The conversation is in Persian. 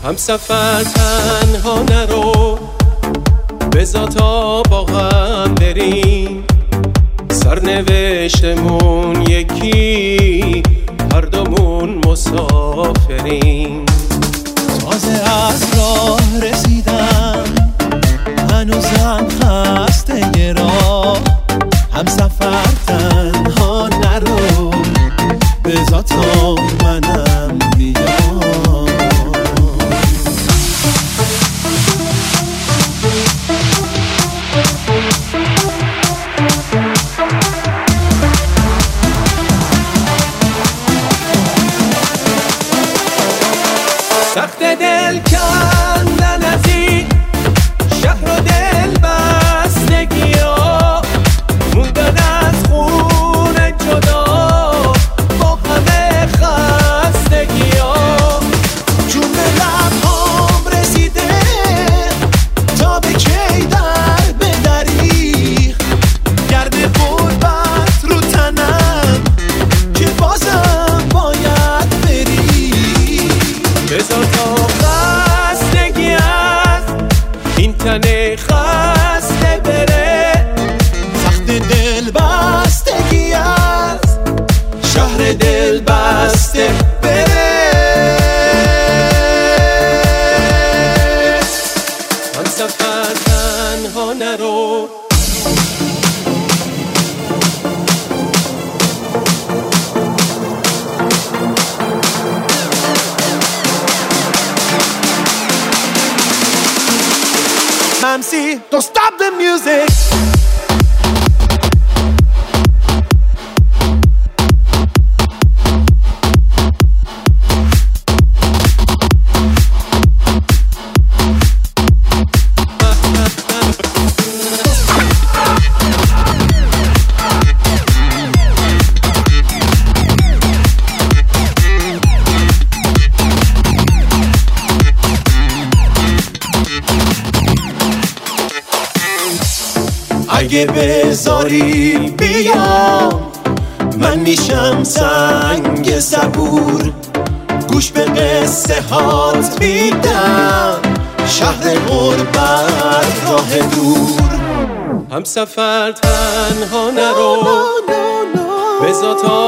هم سفر تنها نرو، بذار تا با غم بریم، سرنوشتمون یکی، هر دومون مسافریم. تازه از راه رسیدم، هنوزم خسته راه، هم سفر تنها نرو، بذار تا منم بیام. سخت دل کندن از این شهر و دل بستگی ها، موندن از خونه جدا با همه خستگی ها. جون به لبهام رسیده تا به کی در بدری، گرد غربت رو تنم که بازم باید بری. بذار تا خستگی از این تن خسته بره، سخت دل بستگی از شهر دل بسته بره. هم سفر تنها نرو، Mamsi, don't stop the music. اگه بذاری بیام، من میشم سنگ صبور، گوش به قصه هات میدم، شهر غربت راه دور. هم سفر تنها نرو، بذار تا